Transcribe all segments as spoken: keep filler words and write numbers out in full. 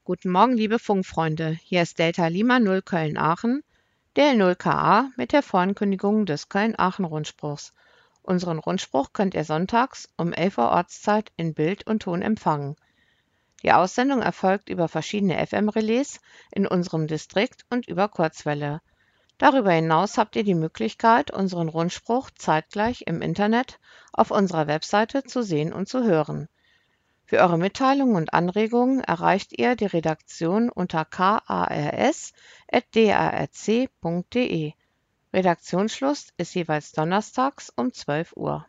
Guten Morgen, liebe Funkfreunde. Hier ist Delta Lima null Köln-Aachen, D L null K A mit der Vorankündigung des Köln-Aachen-Rundspruchs. Unseren Rundspruch könnt ihr sonntags um elf Uhr Ortszeit in Bild und Ton empfangen. Die Aussendung erfolgt über verschiedene F M-Relais in unserem Distrikt und über Kurzwelle. Darüber hinaus habt ihr die Möglichkeit, unseren Rundspruch zeitgleich im Internet auf unserer Webseite zu sehen und zu hören. Für eure Mitteilungen und Anregungen erreicht ihr die Redaktion unter kars at d a r c punkt d e. Redaktionsschluss ist jeweils donnerstags um zwölf Uhr.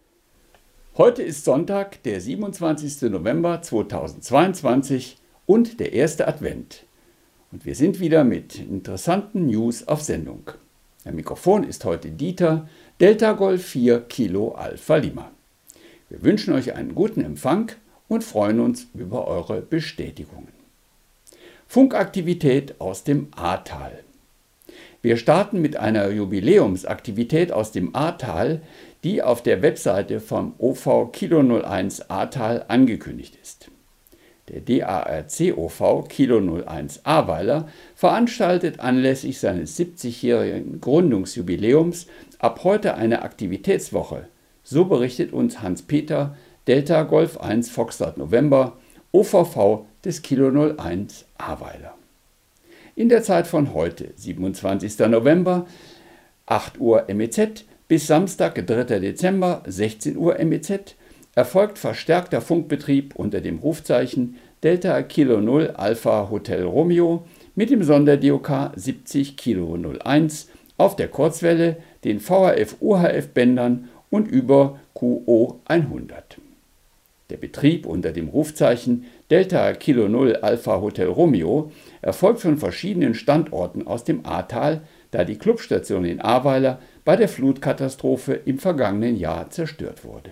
Heute ist Sonntag, der siebenundzwanzigste November zweitausendzweiundzwanzig und der erste Advent. Und wir sind wieder mit interessanten News auf Sendung. Am Mikrofon ist heute Dieter, Delta Golf vier Kilo Alpha Lima. Wir wünschen euch einen guten Empfang und freuen uns über eure Bestätigungen. Funkaktivität aus dem Ahrtal. Wir starten mit einer Jubiläumsaktivität aus dem Ahrtal, die auf der Webseite vom O V Kilo null eins Ahrtal angekündigt ist. Der D A R C O V Kilo null eins Ahrweiler veranstaltet anlässlich seines siebzigjährigen Gründungsjubiläums ab heute eine Aktivitätswoche. So berichtet uns Hans-Peter, Delta Golf eins Foxtrot November, O V V des Kilo null eins Ahrweiler. In der Zeit von heute, siebenundzwanzigster November, acht Uhr M E Z, bis Samstag, dritter Dezember, sechzehn Uhr M E Z, erfolgt verstärkter Funkbetrieb unter dem Rufzeichen Delta Kilo null Alpha Hotel Romeo mit dem Sonder-D O K siebzig Kilo null eins auf der Kurzwelle, den V H F-U H F-Bändern und über Q O hundert. Der Betrieb unter dem Rufzeichen Delta Kilo null Alpha Hotel Romeo erfolgt von verschiedenen Standorten aus dem Ahrtal, da die Clubstation in Ahrweiler bei der Flutkatastrophe im vergangenen Jahr zerstört wurde.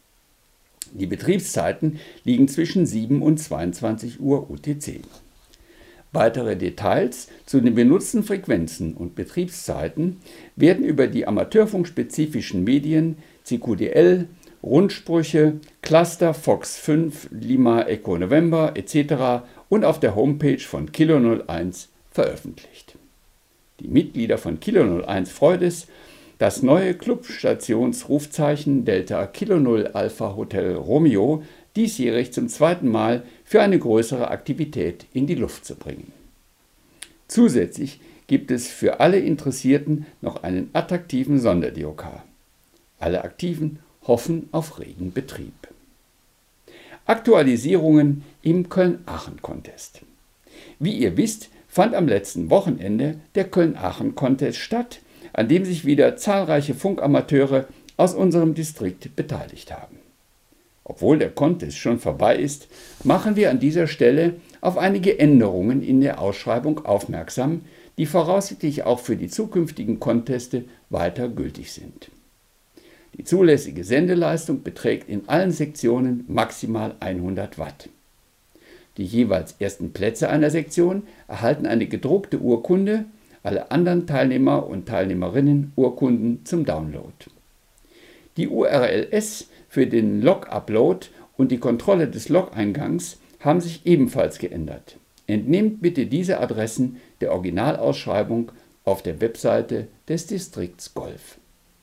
Die Betriebszeiten liegen zwischen sieben und zweiundzwanzig Uhr U T C. Weitere Details zu den benutzten Frequenzen und Betriebszeiten werden über die amateurfunkspezifischen Medien C Q D L, Rundsprüche, Cluster Fox fünf, Lima Echo November et cetera und auf der Homepage von Kilo null eins veröffentlicht. Die Mitglieder von Kilo null eins freut es, das neue Clubstationsrufzeichen Delta Kilo null Alpha Hotel Romeo diesjährig zum zweiten Mal für eine größere Aktivität in die Luft zu bringen. Zusätzlich gibt es für alle Interessierten noch einen attraktiven Sonder-D O K. Alle Aktiven hoffen auf regen Betrieb. Aktualisierungen im Köln-Aachen-Contest. Wie ihr wisst, fand am letzten Wochenende der Köln-Aachen-Contest statt, an dem sich wieder zahlreiche Funkamateure aus unserem Distrikt beteiligt haben. Obwohl der Contest schon vorbei ist, machen wir an dieser Stelle auf einige Änderungen in der Ausschreibung aufmerksam, die voraussichtlich auch für die zukünftigen Conteste weiter gültig sind. Die zulässige Sendeleistung beträgt in allen Sektionen maximal hundert Watt. Die jeweils ersten Plätze einer Sektion erhalten eine gedruckte Urkunde, alle anderen Teilnehmer und Teilnehmerinnen Urkunden zum Download. Die U R L S für den Log-Upload und die Kontrolle des Log-Eingangs haben sich ebenfalls geändert. Entnehmt bitte diese Adressen der Originalausschreibung auf der Webseite des Distrikts Golf.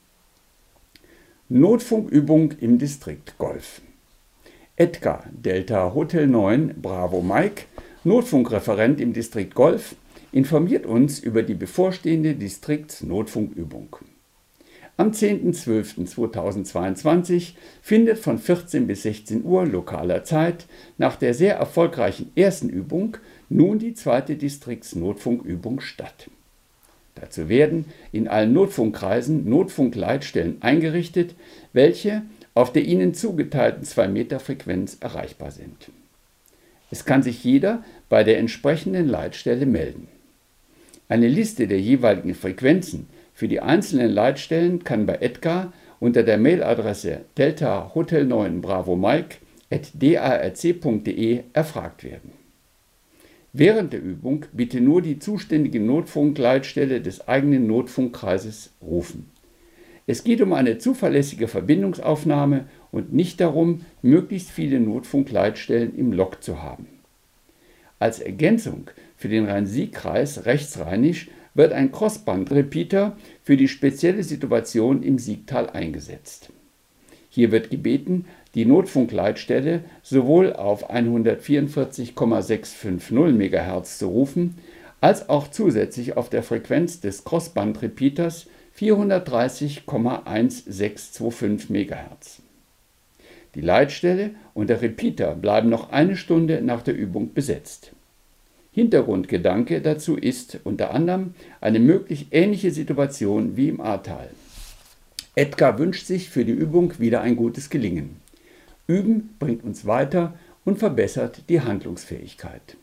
Notfunkübung im Distrikt Golf. Edgar, Delta Hotel neun Bravo Mike, Notfunkreferent im Distrikt Golf, informiert uns über die bevorstehende Distriktsnotfunkübung. Am zehnten zwölften zweitausendzweiundzwanzig findet von vierzehn bis sechzehn Uhr lokaler Zeit nach der sehr erfolgreichen ersten Übung nun die zweite Distriktsnotfunkübung statt. Dazu werden in allen Notfunkkreisen Notfunkleitstellen eingerichtet, welche auf der ihnen zugeteilten zwei Meter Frequenz erreichbar sind. Es kann sich jeder bei der entsprechenden Leitstelle melden. Eine Liste der jeweiligen Frequenzen für die einzelnen Leitstellen kann bei Edgar unter der Mailadresse delta hotel neun bravo mike at d a r c punkt d e erfragt werden. Während der Übung bitte nur die zuständige Notfunkleitstelle des eigenen Notfunkkreises rufen. Es geht um eine zuverlässige Verbindungsaufnahme und nicht darum, möglichst viele Notfunkleitstellen im Log zu haben. Als Ergänzung für den Rhein-Sieg-Kreis rechtsrheinisch wird ein Crossband-Repeater für die spezielle Situation im Siegtal eingesetzt. Hier wird gebeten, die Notfunkleitstelle sowohl auf hundertvierundvierzig Komma sechshundertfünfzig Megahertz zu rufen, als auch zusätzlich auf der Frequenz des Crossband-Repeaters vierhundertdreißig Komma sechzehn Megahertz. Die Leitstelle und der Repeater bleiben noch eine Stunde nach der Übung besetzt. Hintergrundgedanke dazu ist unter anderem eine möglich ähnliche Situation wie im Ahrtal. Edgar wünscht sich für die Übung wieder ein gutes Gelingen. Üben bringt uns weiter und verbessert die Handlungsfähigkeit.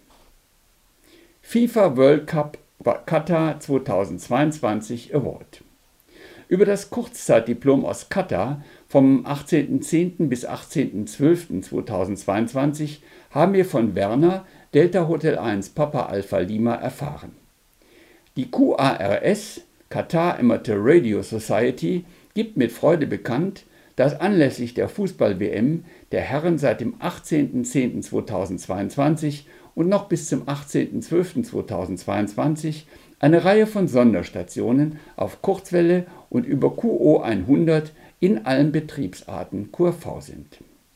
FIFA World Cup Katar zweitausendzweiundzwanzig Award. Über das Kurzzeitdiplom aus Katar vom achtzehnten zehnten bis achtzehnten zwölften zweitausendzweiundzwanzig haben wir von Werner, Delta Hotel eins Papa Alpha Lima, erfahren. Die Q A R S, Qatar Amateur Radio Society, gibt mit Freude bekannt, dass anlässlich der Fußball-W M der Herren seit dem achtzehnten zehnten zweitausendzweiundzwanzig und noch bis zum achtzehnten zwölften zweitausendzweiundzwanzig eine Reihe von Sonderstationen auf Kurzwelle und über Q O hundert in allen Betriebsarten Q R V sind.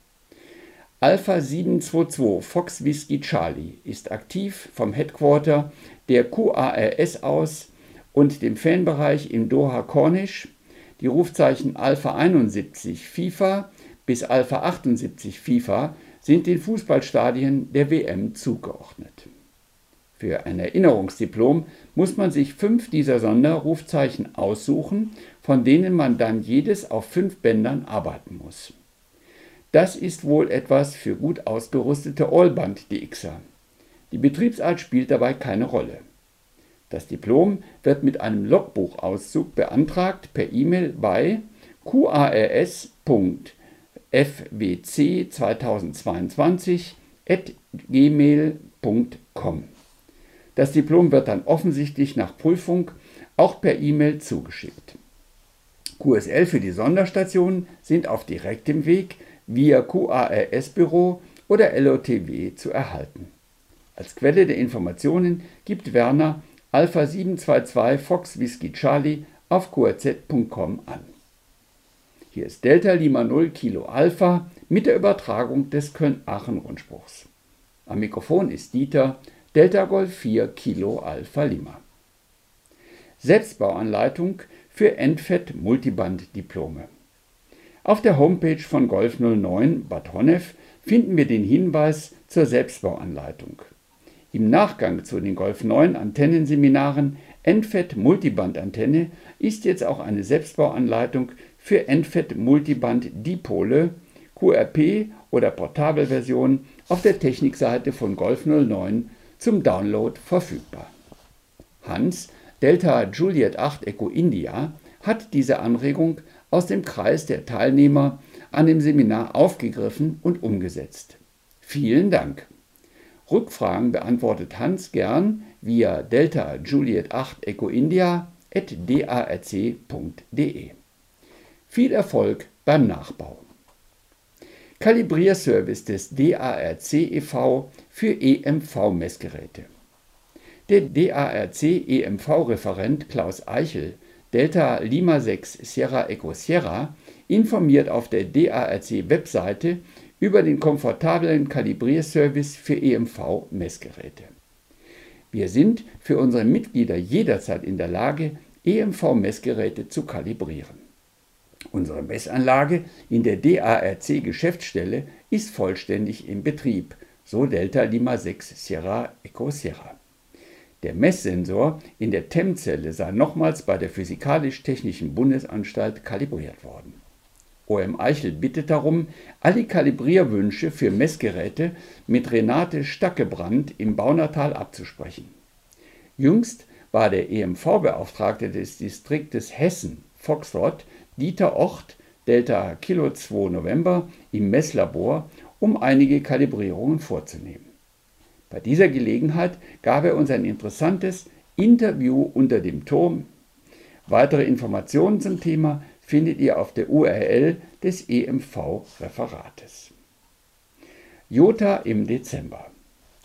Alpha sieben zwei zwei Fox Whiskey Charlie ist aktiv vom Headquarter der Q A R S aus und dem Fanbereich in Doha Cornish. Die Rufzeichen Alpha einundsiebzig FIFA bis Alpha achtundsiebzig FIFA sind den Fußballstadien der W M zugeordnet. Für ein Erinnerungsdiplom muss man sich fünf dieser Sonderrufzeichen aussuchen, von denen man dann jedes auf fünf Bändern arbeiten muss. Das ist wohl etwas für gut ausgerüstete Allband-D Xer. Die Betriebsart spielt dabei keine Rolle. Das Diplom wird mit einem Logbuchauszug beantragt per E-Mail bei q a r s punkt f w c zweitausendzweiundzwanzig at gmail punkt com. Das Diplom wird dann offensichtlich nach Prüfung auch per E-Mail zugeschickt. Q S L für die Sonderstationen sind auf direktem Weg via Q A R S-Büro oder L O T W zu erhalten. Als Quelle der Informationen gibt Werner Alpha sieben zwei zwei Fox Whiskey Charlie auf q r z punkt com an. Hier ist Delta Lima null Kilo Alpha mit der Übertragung des Köln-Aachen-Rundspruchs. Am Mikrofon ist Dieter, Delta Golf vier Kilo Alpha Lima. Selbstbauanleitung für Endfett Multiband-Diplome. Auf der Homepage von Golf null neun Bad Honnef finden wir den Hinweis zur Selbstbauanleitung. Im Nachgang zu den Golf neun Antennenseminaren Endfett Multiband-Antenne ist jetzt auch eine Selbstbauanleitung für Endfett Multiband-Dipole, Q R P oder Portabelversion auf der Technikseite von Golf null neun zum Download verfügbar. Hans, Delta Juliet acht Echo India, hat diese Anregung aus dem Kreis der Teilnehmer an dem Seminar aufgegriffen und umgesetzt. Vielen Dank! Rückfragen beantwortet Hans gern via Delta Juliet acht Echo India at darc punkt de. Viel Erfolg beim Nachbau! Kalibrierservice des D A R C e V für E M V-Messgeräte. Der D A R C E M V-Referent Klaus Eichel, Delta Lima sechs Sierra Echo Sierra, informiert auf der D A R C-Webseite über den komfortablen Kalibrierservice für E M V-Messgeräte. Wir sind für unsere Mitglieder jederzeit in der Lage, E M V-Messgeräte zu kalibrieren. Unsere Messanlage in der D A R C-Geschäftsstelle ist vollständig in Betrieb, so Delta Lima sechs Sierra Echo Sierra. Der Messsensor in der T E M-Zelle sei nochmals bei der Physikalisch-Technischen Bundesanstalt kalibriert worden. O M Eichel bittet darum, alle Kalibrierwünsche für Messgeräte mit Renate Stackebrand im Baunatal abzusprechen. Jüngst war der E M V-Beauftragte des Distriktes Hessen, Foxtrot, Dieter Ocht, Delta Kilo zwei November, im Messlabor, um einige Kalibrierungen vorzunehmen. Bei dieser Gelegenheit gab er uns ein interessantes Interview unter dem Turm. Weitere Informationen zum Thema findet ihr auf der U R L des E M V-Referates. Jota im Dezember.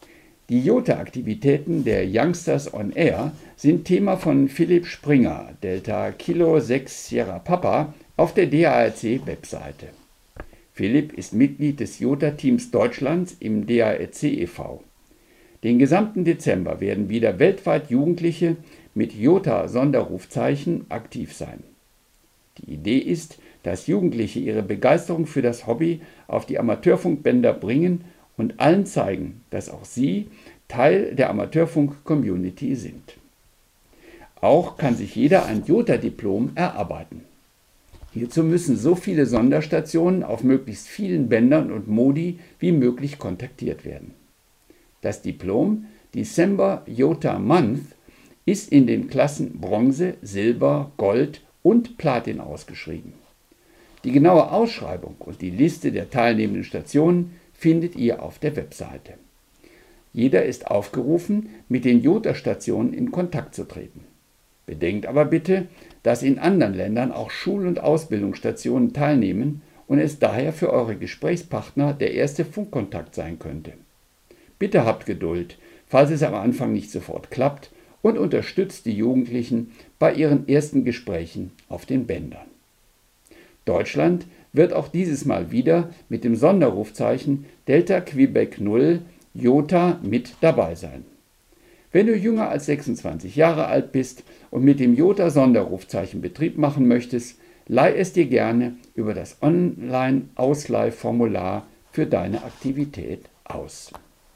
Die Jota-Aktivitäten der Youngsters on Air sind Thema von Philipp Springer, Delta Kilo sechs Sierra Papa, auf der D A R C-Webseite. Philipp ist Mitglied des Jota-Teams Deutschlands im D A R C e V Den gesamten Dezember werden wieder weltweit Jugendliche mit Jota-Sonderrufzeichen aktiv sein. Die Idee ist, dass Jugendliche ihre Begeisterung für das Hobby auf die Amateurfunkbänder bringen und allen zeigen, dass auch sie Teil der Amateurfunk-Community sind. Auch kann sich jeder ein Jota-Diplom erarbeiten. Hierzu müssen so viele Sonderstationen auf möglichst vielen Bändern und Modi wie möglich kontaktiert werden. Das Diplom December Jota Month ist in den Klassen Bronze, Silber, Gold und Platin ausgeschrieben. Die genaue Ausschreibung und die Liste der teilnehmenden Stationen findet ihr auf der Webseite. Jeder ist aufgerufen, mit den Jota-Stationen in Kontakt zu treten. Bedenkt aber bitte, dass in anderen Ländern auch Schul- und Ausbildungsstationen teilnehmen und es daher für eure Gesprächspartner der erste Funkkontakt sein könnte. Bitte habt Geduld, falls es am Anfang nicht sofort klappt, und unterstützt die Jugendlichen bei ihren ersten Gesprächen auf den Bändern. Deutschland wird auch dieses Mal wieder mit dem Sonderrufzeichen Delta Quebec null Jota mit dabei sein. Wenn du jünger als sechsundzwanzig Jahre alt bist und mit dem Jota-Sonderrufzeichen Betrieb machen möchtest, leih es dir gerne über das Online-Ausleihformular für deine Aktivität aus.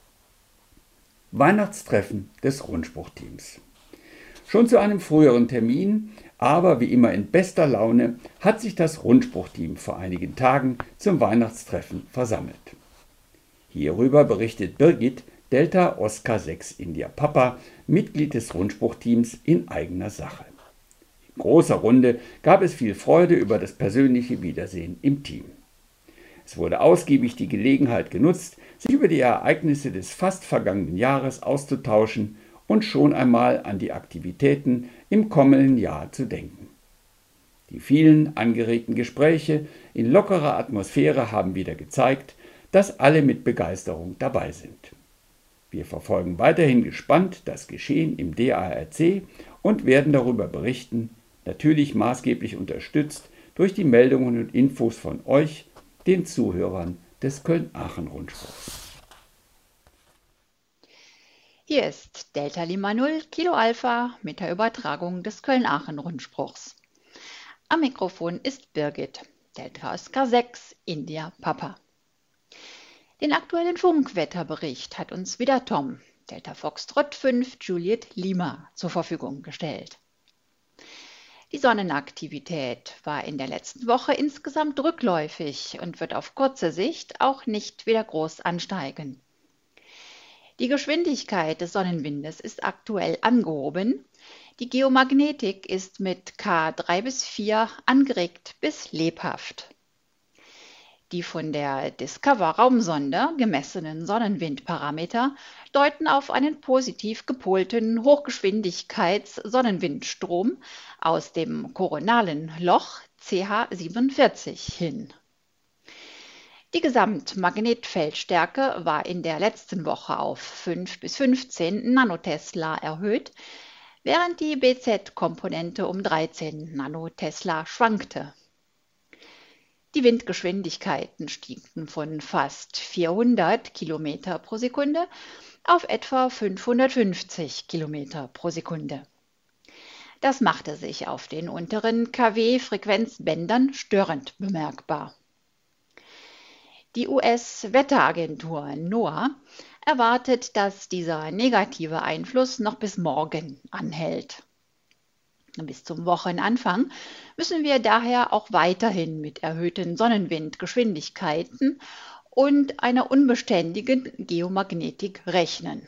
Weihnachtstreffen des Rundspruchteams. Schon zu einem früheren Termin, aber wie immer in bester Laune, hat sich das Rundspruchteam vor einigen Tagen zum Weihnachtstreffen versammelt. Hierüber berichtet Birgit, Delta Oscar sechs India Papa, Mitglied des Rundspruchteams, in eigener Sache. In großer Runde gab es viel Freude über das persönliche Wiedersehen im Team. Es wurde ausgiebig die Gelegenheit genutzt, sich über die Ereignisse des fast vergangenen Jahres auszutauschen und schon einmal an die Aktivitäten im kommenden Jahr zu denken. Die vielen angeregten Gespräche in lockerer Atmosphäre haben wieder gezeigt, dass alle mit Begeisterung dabei sind. Wir verfolgen weiterhin gespannt das Geschehen im D A R C und werden darüber berichten, natürlich maßgeblich unterstützt durch die Meldungen und Infos von euch, den Zuhörern des Köln-Aachen-Rundspruchs. Hier ist Delta Lima null Kilo Alpha mit der Übertragung des Köln-Aachen-Rundspruchs. Am Mikrofon ist Birgit, Delta Oscar sechs India Papa. Den aktuellen Funkwetterbericht hat uns wieder Tom, Delta Foxtrot fünf Juliet Lima, zur Verfügung gestellt. Die Sonnenaktivität war in der letzten Woche insgesamt rückläufig und wird auf kurze Sicht auch nicht wieder groß ansteigen. Die Geschwindigkeit des Sonnenwindes ist aktuell angehoben. Die Geomagnetik ist mit K drei bis vier angeregt bis lebhaft. Die von der Discover-Raumsonde gemessenen Sonnenwindparameter deuten auf einen positiv gepolten Hochgeschwindigkeits-Sonnenwindstrom aus dem koronalen Loch C H siebenundvierzig hin. Die Gesamtmagnetfeldstärke war in der letzten Woche auf fünf bis fünfzehn Nanotesla erhöht, während die B Z-Komponente um dreizehn Nanotesla schwankte. Die Windgeschwindigkeiten stiegen von fast vierhundert Kilometer pro Sekunde auf etwa fünfhundertfünfzig Kilometer pro Sekunde. Das machte sich auf den unteren K W-Frequenzbändern störend bemerkbar. Die U S-Wetteragentur NOAA erwartet, dass dieser negative Einfluss noch bis morgen anhält. Bis zum Wochenanfang müssen wir daher auch weiterhin mit erhöhten Sonnenwindgeschwindigkeiten und einer unbeständigen Geomagnetik rechnen.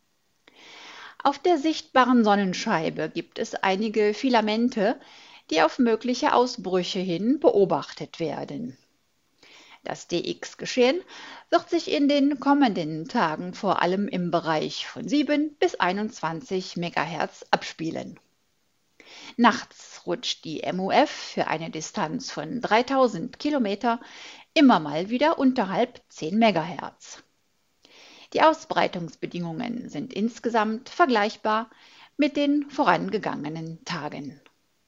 Auf der sichtbaren Sonnenscheibe gibt es einige Filamente, die auf mögliche Ausbrüche hin beobachtet werden. Das D X-Geschehen wird sich in den kommenden Tagen vor allem im Bereich von sieben bis einundzwanzig Megahertz abspielen. Nachts rutscht die M U F für eine Distanz von dreitausend Kilometer immer mal wieder unterhalb zehn Megahertz. Die Ausbreitungsbedingungen sind insgesamt vergleichbar mit den vorangegangenen Tagen.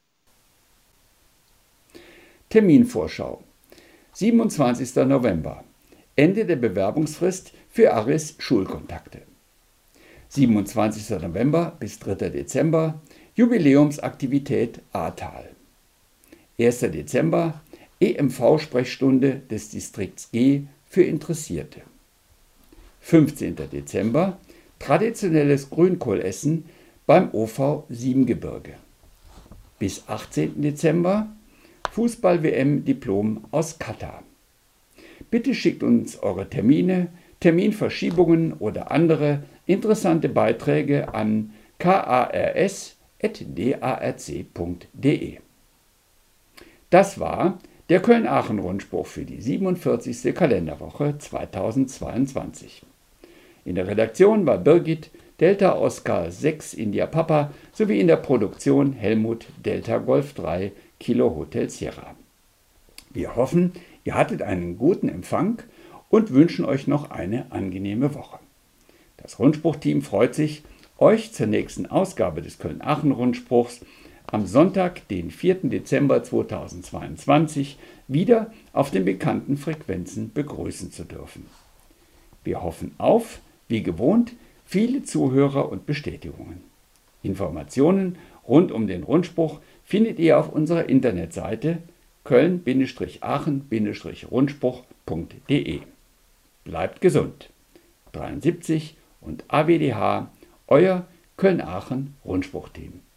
Terminvorschau. siebenundzwanzigster November. Ende der Bewerbungsfrist für ARIS Schulkontakte. siebenundzwanzigster November bis dritter Dezember. Jubiläumsaktivität Ahrtal. erster Dezember. E M V-Sprechstunde des Distrikts G für Interessierte. fünfzehnter Dezember. Traditionelles Grünkohlessen beim O V Siebengebirge. Bis achtzehnten Dezember. Fußball-W M-Diplom aus Katar. Bitte schickt uns eure Termine, Terminverschiebungen oder andere interessante Beiträge an kars at darc punkt de. Das war der Köln-Aachen-Rundspruch für die siebenundvierzigste Kalenderwoche zweitausendzweiundzwanzig. In der Redaktion war Birgit Delta Oscar sechs India Papa sowie in der Produktion Helmut Delta Golf drei Kilo Hotel Sierra. Wir hoffen, ihr hattet einen guten Empfang und wünschen euch noch eine angenehme Woche. Das Rundspruchteam freut sich, euch zur nächsten Ausgabe des Köln-Aachen-Rundspruchs am Sonntag, den vierten Dezember zweitausendzweiundzwanzig, wieder auf den bekannten Frequenzen begrüßen zu dürfen. Wir hoffen auf, wie gewohnt, viele Zuhörer und Bestätigungen. Informationen rund um den Rundspruch findet ihr auf unserer Internetseite köln Aachen Rundspruch punkt de. Bleibt gesund. dreiundsiebzig und A W D H, euer Köln-Aachen Rundspruchteam.